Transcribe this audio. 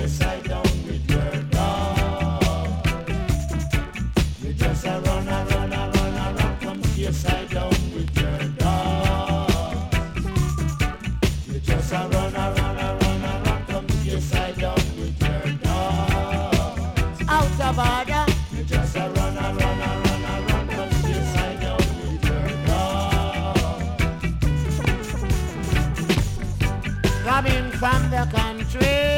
your side down with your dog. You just a run, come to your side down with your dog. You just a run, come to your side down with your dog. Out of order. You just a run, come to your side down with your dog. Coming from the country.